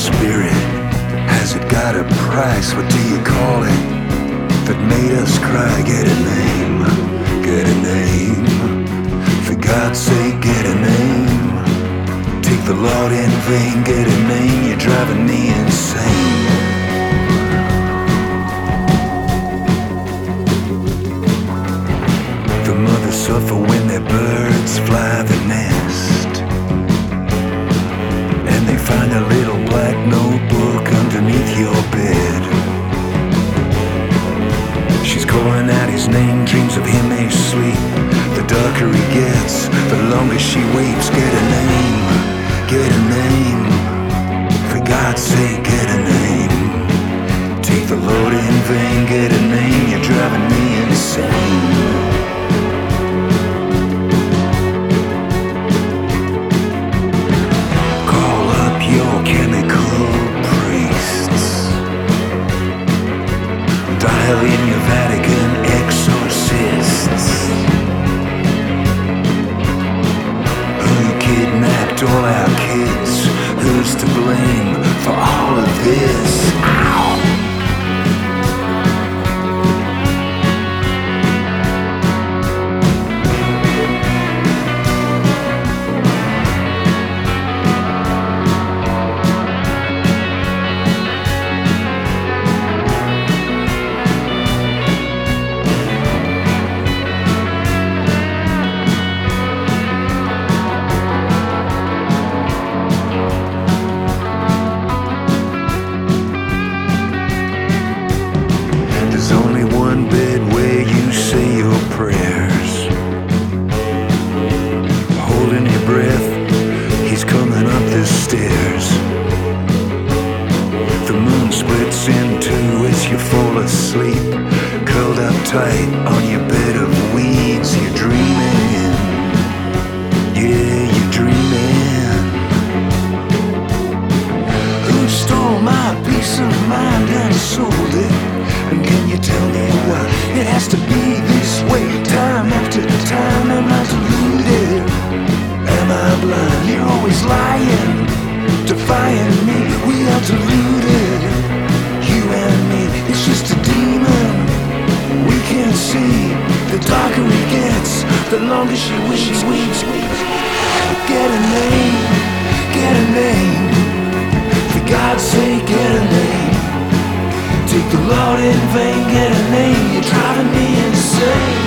spirit, has it got a price? What do you call it that made us cry? Get a name, get a name. For God's sake, get a name. Take the Lord in vain, get a name. You're driving me insane. The mothers suffer when their birds fly the nest, and they find a little black notebook underneath your bed. She's calling out his name, dreams of him asleep. The darker he gets, the longer she weeps. Get a name, get a name. For God's sake, get a name. Take the Lord in vain, get a name. You're driving me insane. Dial in your Vatican exorcists. Who kidnapped all our kids? Who's to blame for all of this? Ow! There's only one bed where you say your prayers. Holding your breath, he's coming up the stairs. The moon splits in two as you fall asleep, curled up tight on your bed of weeds. You're dreaming, yeah, you're dreaming. Who stole my peace of mind and sold it? And can you tell me why it has to be this way? Time after time, am I deluded? Am I blind? You're always lying, defying me. We are deluded, you and me. It's just a demon we can't see. The darker he gets, the longer she weeps. Get a name, get a name. For God's sake, get a name. Take the Lord in vain, get a name. You're driving me insane.